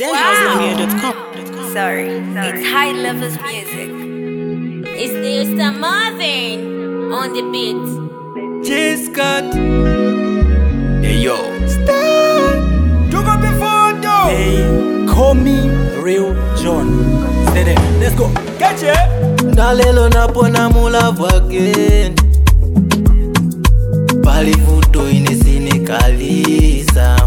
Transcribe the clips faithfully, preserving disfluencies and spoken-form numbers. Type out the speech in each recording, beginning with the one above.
den house lamia dot com. Sorry, it's high levels music. It's the Star Marvin on the beat. J-Scott. Hey yo, stop. Took up the photo. Hey, call me Real John. Stay there. Let's go. Catch it. Ndalelo napona mulavu again. Palivuto inesinekalisa.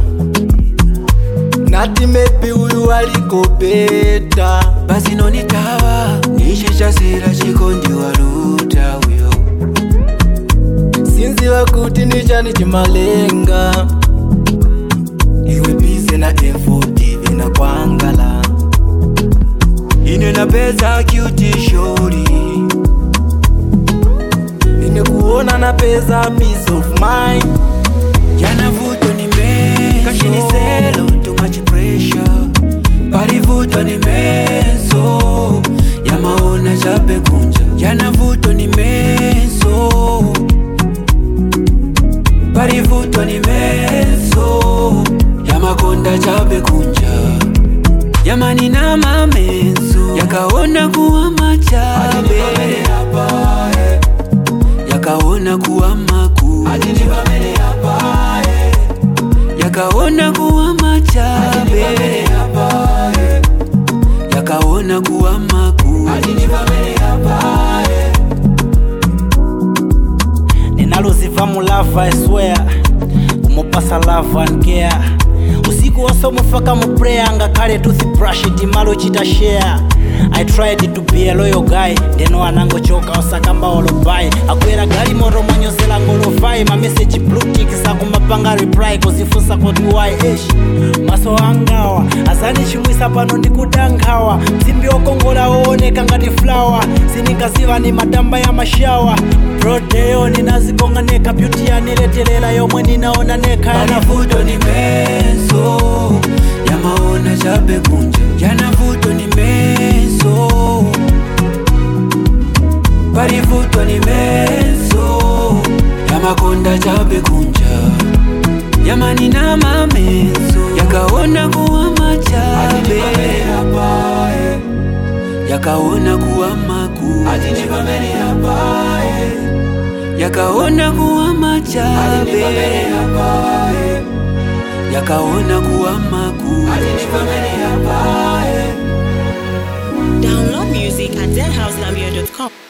Nati maybe uyu aliko beta. Basi nonitawa nishisha sira chikondi waluta uyo. Sinzi wakuti nichani chimalenga. Iwe bize na efoti vina kwangala. Ine na pesa cutie shorty. Ine kuona na pesa peace of mind. Jana vuto ni meso Kashini selo too much pressure. Pari vuto ni meso Yamaona chape kunja. Jana vuto ni meso Pari vuto ni meso Yamakonda chape kunja. Yamani na mamenso Yakaona kuwa machabe Yakaona kuwa maku Yakaona kuwa machabe Yakaona kuwa maku Ninaloziva mulava I swear. Kumupasa love and care. Usiku wose umufaka mu prayer ngakale toothbrush timalo chita share. I tried to be a loyal guy. Deno anango choka osakamba olobai. Akwera gali moro manyozela ngolofai. Ma message blue tick saku mapanga reply. Kozifusa kodi why ish. Maso angawa. Asani chimwisa pano ndikudangawa. Mzimbi okongola ooneka ngati flower. Sinikasiva ni madamba ya mashawa. Prodeo ninazikonga neka. Beauty ya niletelela yomwe ninaona neka. Yanavuto ni meso Yamaona chape kunja. Yanavuto ni meso Parivuto ni meso Yamakonda chape kunja. Yamani na mamenso Yakaona kuwa machabe Yakaona kuwa maku Yakaona kuwa machabe Yakaona kuwa maku. Download music at den house lamia dot com.